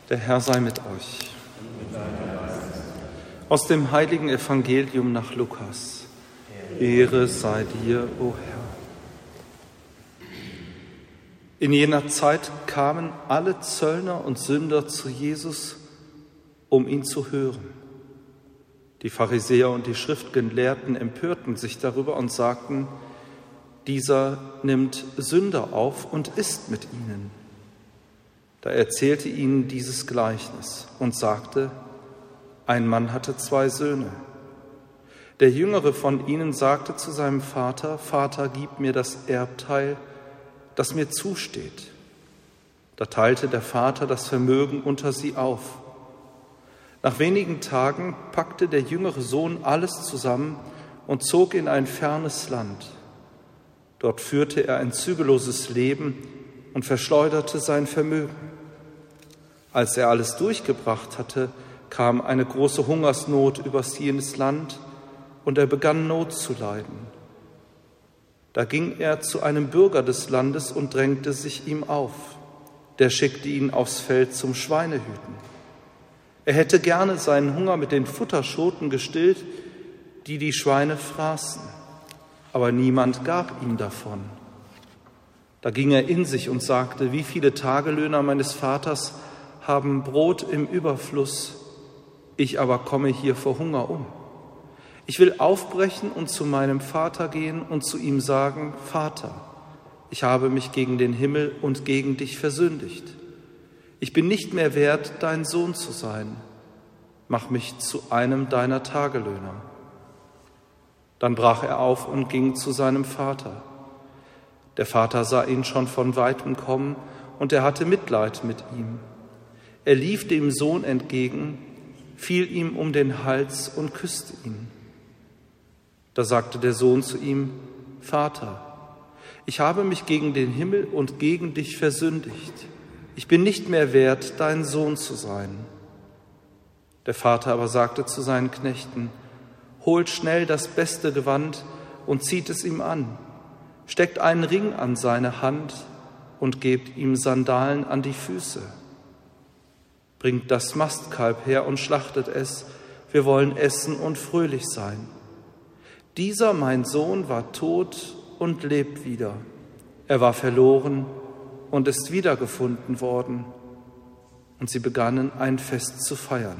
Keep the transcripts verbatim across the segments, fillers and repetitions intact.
Der Herr sei mit euch. Aus dem heiligen Evangelium nach Lukas. Ehre sei dir, o Herr. In jener Zeit kamen alle Zöllner und Sünder zu Jesus, um ihn zu hören. Die Pharisäer und die Schriftgelehrten empörten sich darüber und sagten: Dieser nimmt Sünder auf und isst mit ihnen. Da erzählte ihnen dieses Gleichnis und sagte: Ein Mann hatte zwei Söhne. Der jüngere von ihnen sagte zu seinem Vater: Vater, gib mir das Erbteil, das mir zusteht. Da teilte der Vater das Vermögen unter sie auf. Nach wenigen Tagen packte der jüngere Sohn alles zusammen und zog in ein fernes Land. Dort führte er ein zügelloses Leben und verschleuderte sein Vermögen. Als er alles durchgebracht hatte, kam eine große Hungersnot über jenes Land und er begann Not zu leiden. Da ging er zu einem Bürger des Landes und drängte sich ihm auf. Der schickte ihn aufs Feld zum Schweinehüten. Er hätte gerne seinen Hunger mit den Futterschoten gestillt, die die Schweine fraßen, aber niemand gab ihm davon. Da ging er in sich und sagte: Wie viele Tagelöhner meines Vaters haben Brot im Überfluss, ich aber komme hier vor Hunger um. Ich will aufbrechen und zu meinem Vater gehen und zu ihm sagen: Vater, ich habe mich gegen den Himmel und gegen dich versündigt. Ich bin nicht mehr wert, dein Sohn zu sein. Mach mich zu einem deiner Tagelöhner. Dann brach er auf und ging zu seinem Vater. Der Vater sah ihn schon von weitem kommen und er hatte Mitleid mit ihm. Er lief dem Sohn entgegen, fiel ihm um den Hals und küsste ihn. Da sagte der Sohn zu ihm: Vater, ich habe mich gegen den Himmel und gegen dich versündigt. Ich bin nicht mehr wert, dein Sohn zu sein. Der Vater aber sagte zu seinen Knechten: Holt schnell das beste Gewand und zieht es ihm an, steckt einen Ring an seine Hand und gebt ihm Sandalen an die Füße. Bringt das Mastkalb her und schlachtet es, wir wollen essen und fröhlich sein. Dieser, mein Sohn, war tot und lebt wieder. Er war verloren und ist wiedergefunden worden. Und sie begannen ein Fest zu feiern.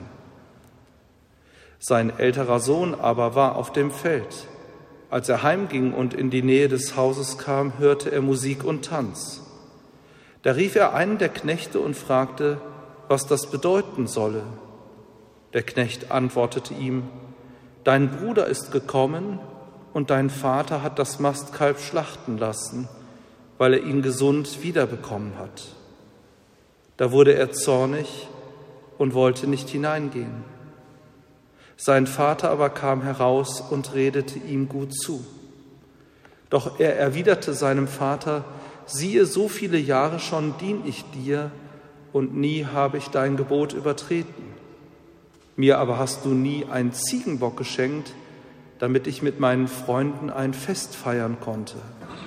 Sein älterer Sohn aber war auf dem Feld. Als er heimging und in die Nähe des Hauses kam, hörte er Musik und Tanz. Da rief er einen der Knechte und fragte, was das bedeuten solle. Der Knecht antwortete ihm: Dein Bruder ist gekommen und dein Vater hat das Mastkalb schlachten lassen, weil er ihn gesund wiederbekommen hat. Da wurde er zornig und wollte nicht hineingehen. Sein Vater aber kam heraus und redete ihm gut zu. Doch er erwiderte seinem Vater: Siehe, so viele Jahre schon dien ich dir, und nie habe ich dein Gebot übertreten. Mir aber hast du nie einen Ziegenbock geschenkt, damit ich mit meinen Freunden ein Fest feiern konnte.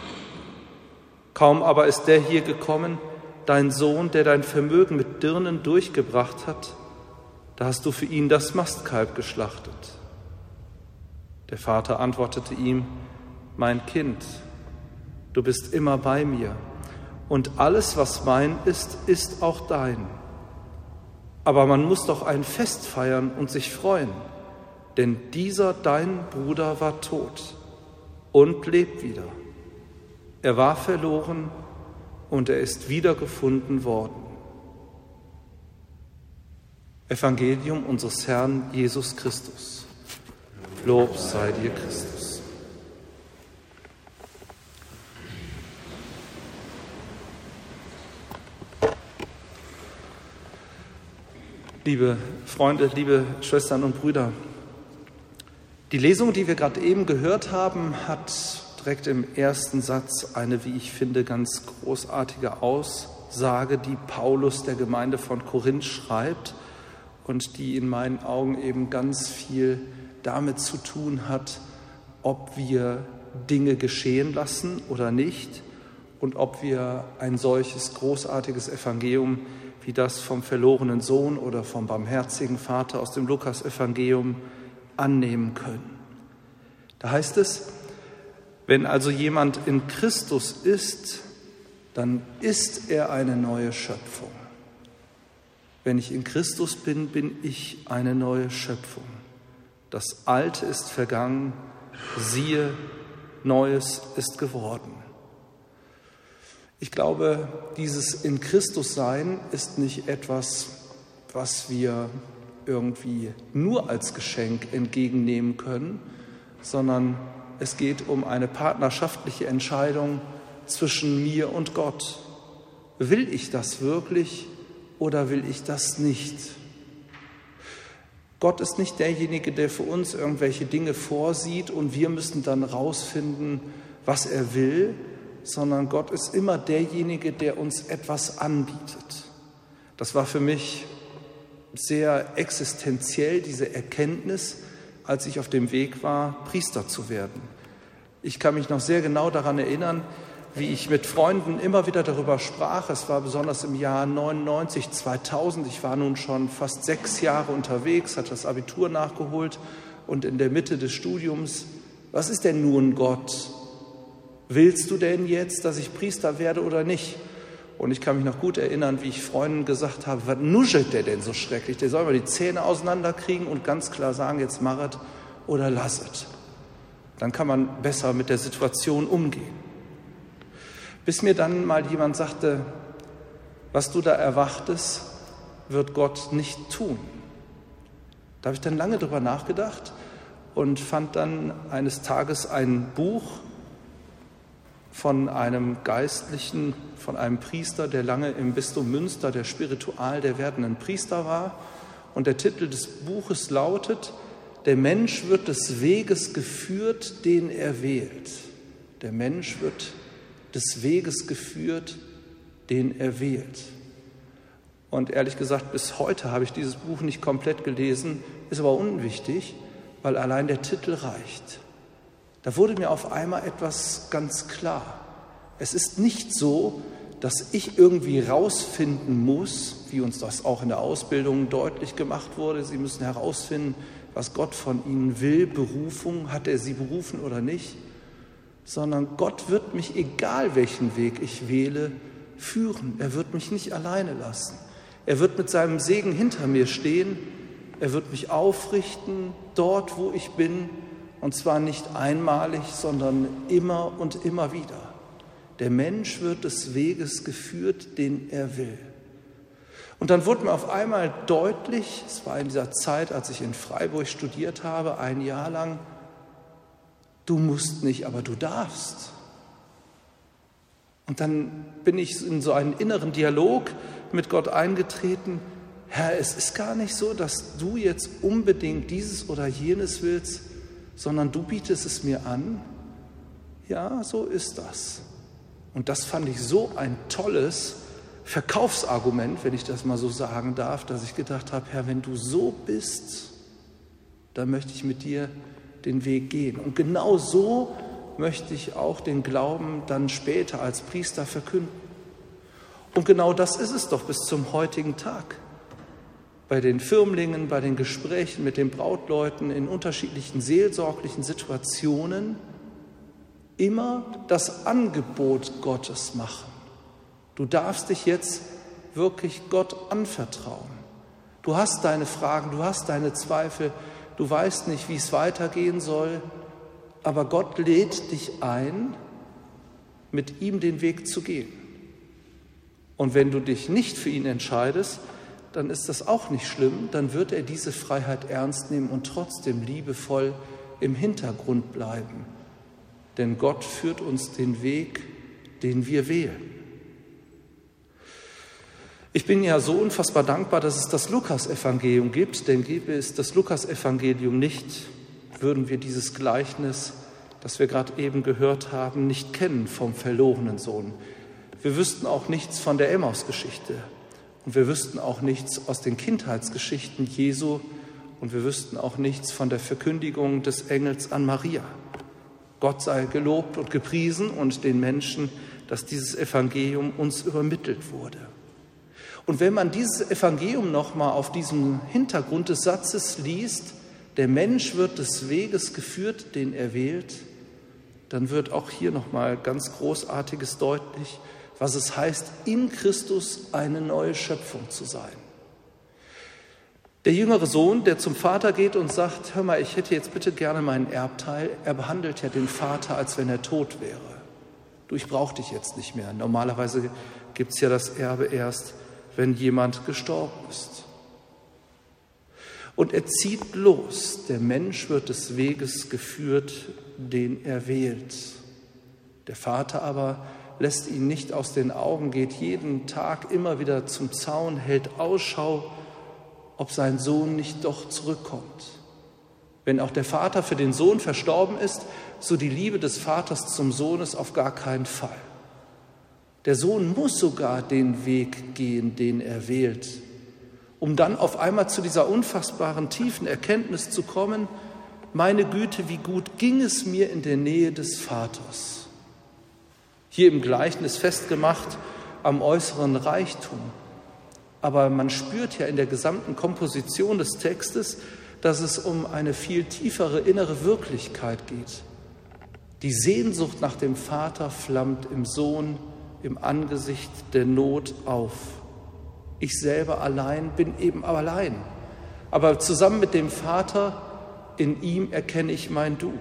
Kaum aber ist der hier gekommen, dein Sohn, der dein Vermögen mit Dirnen durchgebracht hat, da hast du für ihn das Mastkalb geschlachtet. Der Vater antwortete ihm: Mein Kind, du bist immer bei mir, und alles, was mein ist, ist auch dein. Aber man muss doch ein Fest feiern und sich freuen, denn dieser dein Bruder war tot und lebt wieder. Er war verloren und er ist wiedergefunden worden. Evangelium unseres Herrn Jesus Christus. Lob sei dir, Christus. Liebe Freunde, liebe Schwestern und Brüder, die Lesung, die wir gerade eben gehört haben, hat direkt im ersten Satz eine, wie ich finde, ganz großartige Aussage, die Paulus der Gemeinde von Korinth schreibt und die in meinen Augen eben ganz viel damit zu tun hat, ob wir Dinge geschehen lassen oder nicht und ob wir ein solches großartiges Evangelium wie das vom verlorenen Sohn oder vom barmherzigen Vater aus dem Lukas-Evangelium annehmen können. Da heißt es, wenn also jemand in Christus ist, dann ist er eine neue Schöpfung. Wenn ich in Christus bin, bin ich eine neue Schöpfung. Das Alte ist vergangen, siehe, Neues ist geworden. Ich glaube, dieses in Christus sein ist nicht etwas, was wir irgendwie nur als Geschenk entgegennehmen können, sondern es geht um eine partnerschaftliche Entscheidung zwischen mir und Gott. Will ich das wirklich oder will ich das nicht? Gott ist nicht derjenige, der für uns irgendwelche Dinge vorsieht und wir müssen dann rausfinden, was er will, sondern Gott ist immer derjenige, der uns etwas anbietet. Das war für mich sehr existenziell, diese Erkenntnis, als ich auf dem Weg war, Priester zu werden. Ich kann mich noch sehr genau daran erinnern, wie ich mit Freunden immer wieder darüber sprach. Es war besonders im Jahr neunundneunzig, zweitausend. Ich war nun schon fast sechs Jahre unterwegs, hatte das Abitur nachgeholt und in der Mitte des Studiums, was ist denn nun Gott? Willst du denn jetzt, dass ich Priester werde oder nicht? Und ich kann mich noch gut erinnern, wie ich Freunden gesagt habe, was nuschelt der denn so schrecklich? Der soll mal die Zähne auseinanderkriegen und ganz klar sagen, jetzt mach es oder lass es. Dann kann man besser mit der Situation umgehen. Bis mir dann mal jemand sagte, was du da erwartest, wird Gott nicht tun. Da habe ich dann lange drüber nachgedacht und fand dann eines Tages ein Buch von einem Geistlichen, von einem Priester, der lange im Bistum Münster, der Spiritual der werdenden Priester war. Und der Titel des Buches lautet, der Mensch wird des Weges geführt, den er wählt. Der Mensch wird des Weges geführt, den er wählt. Und ehrlich gesagt, bis heute habe ich dieses Buch nicht komplett gelesen, ist aber unwichtig, weil allein der Titel reicht. Da wurde mir auf einmal etwas ganz klar. Es ist nicht so, dass ich irgendwie rausfinden muss, wie uns das auch in der Ausbildung deutlich gemacht wurde. Sie müssen herausfinden, was Gott von ihnen will, Berufung, hat er sie berufen oder nicht, sondern Gott wird mich, egal welchen Weg ich wähle, führen. Er wird mich nicht alleine lassen. Er wird mit seinem Segen hinter mir stehen. Er wird mich aufrichten, dort, wo ich bin, und zwar nicht einmalig, sondern immer und immer wieder. Der Mensch wird des Weges geführt, den er will. Und dann wurde mir auf einmal deutlich, es war in dieser Zeit, als ich in Freiburg studiert habe, ein Jahr lang, du musst nicht, aber du darfst. Und dann bin ich in so einen inneren Dialog mit Gott eingetreten. Herr, es ist gar nicht so, dass du jetzt unbedingt dieses oder jenes willst, sondern du bietest es mir an. Ja, so ist das. Und das fand ich so ein tolles Verkaufsargument, wenn ich das mal so sagen darf, dass ich gedacht habe, Herr, wenn du so bist, dann möchte ich mit dir den Weg gehen. Und genau so möchte ich auch den Glauben dann später als Priester verkünden. Und genau das ist es doch bis zum heutigen Tag. Bei den Firmlingen, bei den Gesprächen mit den Brautleuten, in unterschiedlichen seelsorglichen Situationen immer das Angebot Gottes machen. Du darfst dich jetzt wirklich Gott anvertrauen. Du hast deine Fragen, du hast deine Zweifel, du weißt nicht, wie es weitergehen soll, aber Gott lädt dich ein, mit ihm den Weg zu gehen. Und wenn du dich nicht für ihn entscheidest, dann ist das auch nicht schlimm, dann wird er diese Freiheit ernst nehmen und trotzdem liebevoll im Hintergrund bleiben. Denn Gott führt uns den Weg, den wir wählen. Ich bin ja so unfassbar dankbar, dass es das Lukas-Evangelium gibt, denn gäbe es das Lukas-Evangelium nicht, würden wir dieses Gleichnis, das wir gerade eben gehört haben, nicht kennen vom verlorenen Sohn. Wir wüssten auch nichts von der Emmaus-Geschichte und wir wüssten auch nichts aus den Kindheitsgeschichten Jesu und wir wüssten auch nichts von der Verkündigung des Engels an Maria. Gott sei gelobt und gepriesen und den Menschen, dass dieses Evangelium uns übermittelt wurde. Und wenn man dieses Evangelium nochmal auf diesem Hintergrund des Satzes liest, der Mensch wird des Weges geführt, den er wählt, dann wird auch hier nochmal ganz Großartiges deutlich, was es heißt, in Christus eine neue Schöpfung zu sein. Der jüngere Sohn, der zum Vater geht und sagt, hör mal, ich hätte jetzt bitte gerne meinen Erbteil, er behandelt ja den Vater, als wenn er tot wäre. Du, ich brauche dich jetzt nicht mehr. Normalerweise gibt es ja das Erbe erst, wenn jemand gestorben ist. Und er zieht los. Der Mensch wird des Weges geführt, den er wählt. Der Vater aber lässt ihn nicht aus den Augen, geht jeden Tag immer wieder zum Zaun, hält Ausschau, ob sein Sohn nicht doch zurückkommt. Wenn auch der Vater für den Sohn verstorben ist, so die Liebe des Vaters zum Sohn ist auf gar keinen Fall. Der Sohn muss sogar den Weg gehen, den er wählt, um dann auf einmal zu dieser unfassbaren tiefen Erkenntnis zu kommen, meine Güte, wie gut ging es mir in der Nähe des Vaters. Hier im Gleichnis festgemacht am äußeren Reichtum. Aber man spürt ja in der gesamten Komposition des Textes, dass es um eine viel tiefere innere Wirklichkeit geht. Die Sehnsucht nach dem Vater flammt im Sohn, im Angesicht der Not auf. Ich selber allein bin eben allein. Aber zusammen mit dem Vater, in ihm erkenne ich mein Du.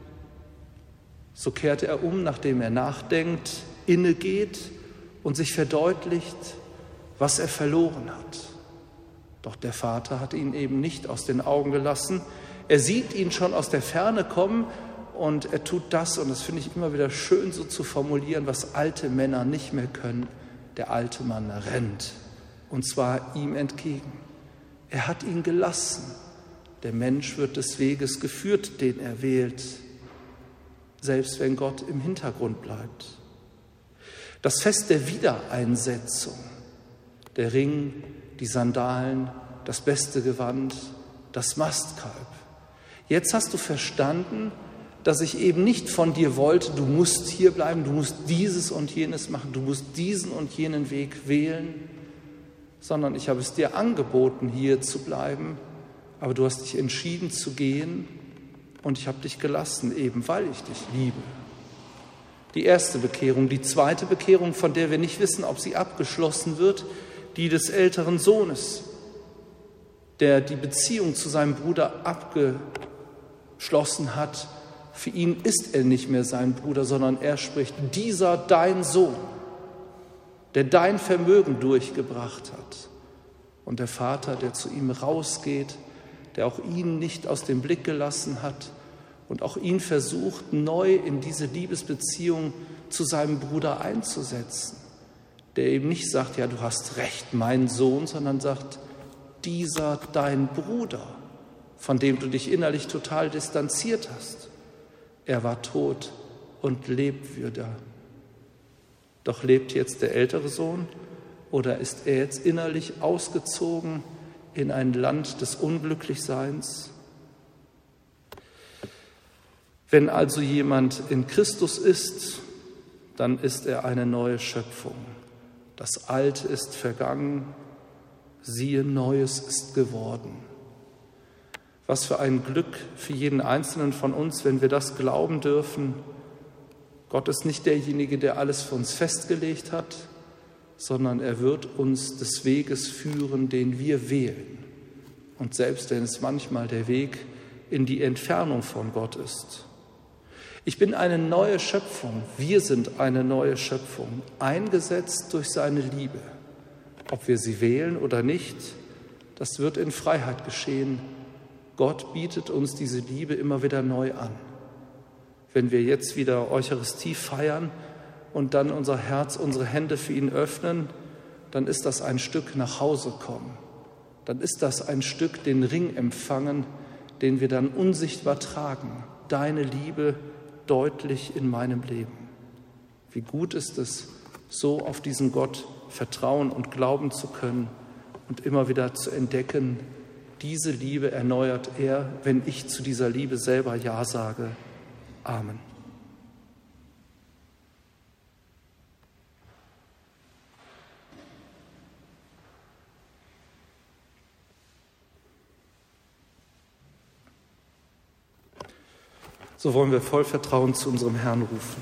So kehrte er um, nachdem er nachdenkt, innegeht und sich verdeutlicht, was er verloren hat. Doch der Vater hat ihn eben nicht aus den Augen gelassen. Er sieht ihn schon aus der Ferne kommen und er tut das, und das finde ich immer wieder schön so zu formulieren, was alte Männer nicht mehr können. Der alte Mann rennt, und zwar ihm entgegen. Er hat ihn gelassen. Der Mensch wird des Weges geführt, den er wählt, selbst wenn Gott im Hintergrund bleibt. Das Fest der Wiedereinsetzung, der Ring, die Sandalen, das beste Gewand, das Mastkalb. Jetzt hast du verstanden, dass ich eben nicht von dir wollte, du musst hier bleiben, du musst dieses und jenes machen, du musst diesen und jenen Weg wählen, sondern ich habe es dir angeboten, hier zu bleiben, aber du hast dich entschieden zu gehen und ich habe dich gelassen, eben weil ich dich liebe. Die erste Bekehrung. Die zweite Bekehrung, von der wir nicht wissen, ob sie abgeschlossen wird, die des älteren Sohnes, der die Beziehung zu seinem Bruder abgeschlossen hat. Für ihn ist er nicht mehr sein Bruder, sondern er spricht, dieser dein Sohn, der dein Vermögen durchgebracht hat. Und der Vater, der zu ihm rausgeht, der auch ihn nicht aus dem Blick gelassen hat und auch ihn versucht, neu in diese Liebesbeziehung zu seinem Bruder einzusetzen. Der eben nicht sagt, ja, du hast recht, mein Sohn, sondern sagt, dieser dein Bruder, von dem du dich innerlich total distanziert hast. Er war tot und lebt wieder. Doch lebt jetzt der ältere Sohn oder ist er jetzt innerlich ausgezogen in ein Land des Unglücklichseins? Wenn also jemand in Christus ist, dann ist er eine neue Schöpfung. Das Alte ist vergangen, siehe, Neues ist geworden. Was für ein Glück für jeden Einzelnen von uns, wenn wir das glauben dürfen. Gott ist nicht derjenige, der alles für uns festgelegt hat, sondern er wird uns des Weges führen, den wir wählen. Und selbst wenn es manchmal der Weg in die Entfernung von Gott ist. Ich bin eine neue Schöpfung, wir sind eine neue Schöpfung, eingesetzt durch seine Liebe. Ob wir sie wählen oder nicht, das wird in Freiheit geschehen. Gott bietet uns diese Liebe immer wieder neu an. Wenn wir jetzt wieder Eucharistie feiern und dann unser Herz, unsere Hände für ihn öffnen, dann ist das ein Stück nach Hause kommen. Dann ist das ein Stück den Ring empfangen, den wir dann unsichtbar tragen. Deine Liebe deutlich in meinem Leben. Wie gut ist es, so auf diesen Gott vertrauen und glauben zu können und immer wieder zu entdecken, diese Liebe erneuert er, wenn ich zu dieser Liebe selber Ja sage. Amen. So wollen wir voll Vertrauen zu unserem Herrn rufen.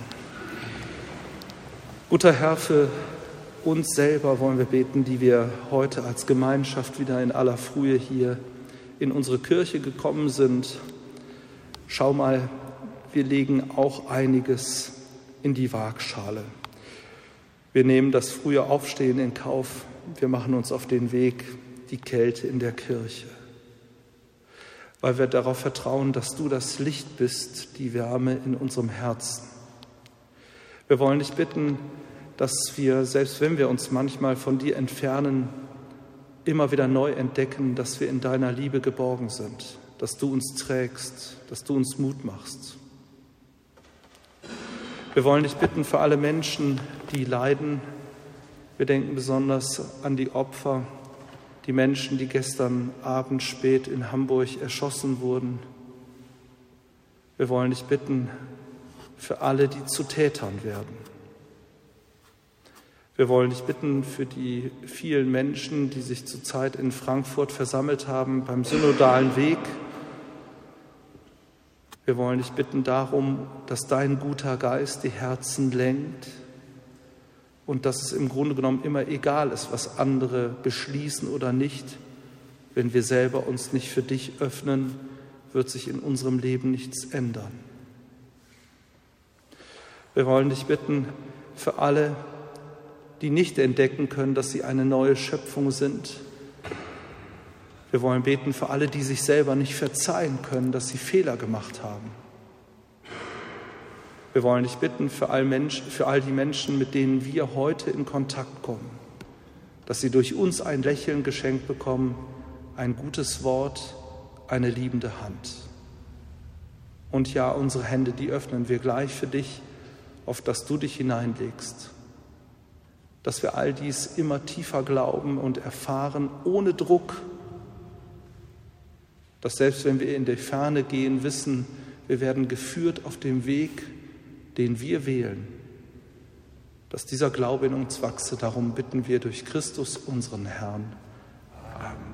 Guter Herr, für uns selber wollen wir beten, die wir heute als Gemeinschaft wieder in aller Frühe hier in unsere Kirche gekommen sind. Schau mal, wir legen auch einiges in die Waagschale. Wir nehmen das frühe Aufstehen in Kauf. Wir machen uns auf den Weg, die Kälte in der Kirche, weil wir darauf vertrauen, dass du das Licht bist, die Wärme in unserem Herzen. Wir wollen dich bitten, dass wir, selbst wenn wir uns manchmal von dir entfernen, immer wieder neu entdecken, dass wir in deiner Liebe geborgen sind, dass du uns trägst, dass du uns Mut machst. Wir wollen dich bitten für alle Menschen, die leiden. Wir denken besonders an die Opfer, die Menschen, die gestern Abend spät in Hamburg erschossen wurden. Wir wollen dich bitten für alle, die zu Tätern werden. Wir wollen dich bitten für die vielen Menschen, die sich zurzeit in Frankfurt versammelt haben beim synodalen Weg. Wir wollen dich bitten darum, dass dein guter Geist die Herzen lenkt und dass es im Grunde genommen immer egal ist, was andere beschließen oder nicht. Wenn wir selber uns nicht für dich öffnen, wird sich in unserem Leben nichts ändern. Wir wollen dich bitten für alle, die nicht entdecken können, dass sie eine neue Schöpfung sind. Wir wollen beten für alle, die sich selber nicht verzeihen können, dass sie Fehler gemacht haben. Wir wollen dich bitten für all, Mensch, für all die Menschen, mit denen wir heute in Kontakt kommen, dass sie durch uns ein Lächeln geschenkt bekommen, ein gutes Wort, eine liebende Hand. Und ja, unsere Hände, die öffnen wir gleich für dich, auf das du dich hineinlegst. Dass wir all dies immer tiefer glauben und erfahren, ohne Druck. Dass selbst wenn wir in die Ferne gehen, wissen, wir werden geführt auf dem Weg, den wir wählen. Dass dieser Glaube in uns wachse, darum bitten wir durch Christus, unseren Herrn. Amen.